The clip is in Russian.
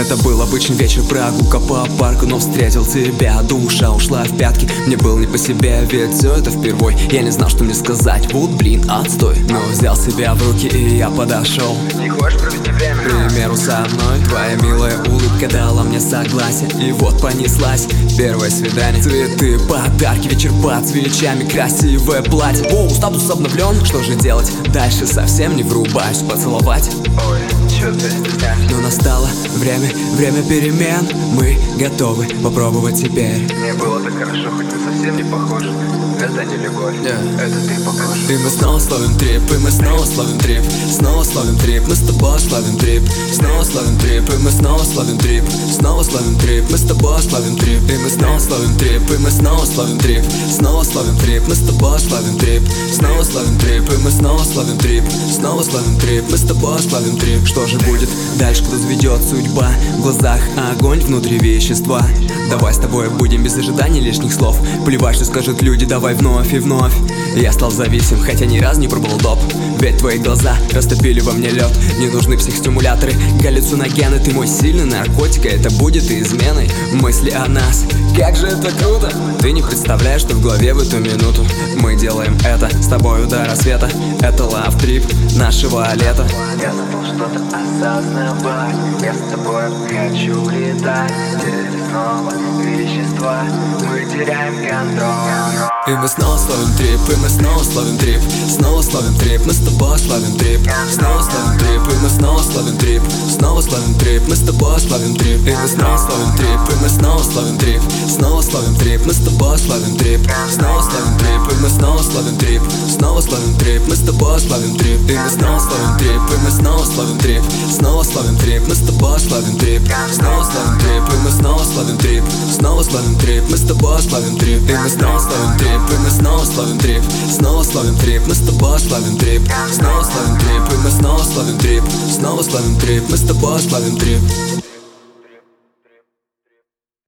Это был обычный вечер, прогулка по парку, но встретил тебя, душа ушла в пятки. Мне было не по себе, ведь все это впервой. Я не знал, что мне сказать, вот блин, отстой. Но взял себя в руки и я подошел. Не хочешь провести время? К примеру, со мной твоя милая улыбка дала мне согласие. И вот понеслась первое свидание. Цветы, подарки, вечер под свечами, красивое платье. Оу, статус обновлен, что же делать? Дальше совсем не врубаюсь, поцеловать. Ой, чё ты стесняешься? Но настало время перемен. Мы готовы попробовать теперь. Мне было так хорошо, хоть мы совсем не похожи. Это не любовь, это ты похож. И мы снова словим трип, и мы снова словим трип. Снова словим трип, мы с тобой словим трип. Снова словим трип, и мы снова словим трип. Снова словим трип, мы с тобой словим трип. И мы снова словим трип, и мы снова словим трип. Снова словим трип, мы с тобой словим трип. Снова словим трип, и мы снова словим трип. Снова словим трип, мы с тобой словим трип. Что же будет дальше, кто заведет судьба? В глазах огонь, внутри вещества. Давай с тобой будем без ожиданий лишних слов. Плевать, что скажут люди, давай вновь и вновь. Я стал зависим, хотя ни разу не пробовал доп. Ведь твои глаза растопили во мне лед. Не нужны психостимуляторы, галлюциногены. Ты мой сильный наркотик, а это будет и изменой. Мысли о нас, как же это круто. Ты не представляешь, что в голове в эту минуту. Мы делаем это с тобою до рассвета. Это лав-трип нашего лета. Я забыл что-то осознавать. Я с тобой хочу летать. Здесь снова вещества. Мы теряем контроль. И мы снова словим трип, и мы снова словим трип. Снова словим трип, мы с тобой словим трип. Снова словим трип, и мы снова словим трип. Снова словим трип, мы с тобой словим трип. И мы снова словим трип, и мы снова словим трип. Снова словим трип, мы с тобой словим трип. Снова словим трип, и мы снова словим трип. Снова словим трип, мы с тобой словим трип. И мы снова словим трип, и мы снова словим трип. Снова словим трип, мы с тобой словим трип. Снова словим трип, и мы снова словим трип. Снова словим трип, мы с тобой словим трип. И мы снова словим трип, и мы снова словим трип. Снова словим трип, мы с тобой словим трип. Снова словим трип, и мы снова словим трип. Снова словим трип, мы с тобой словим трип.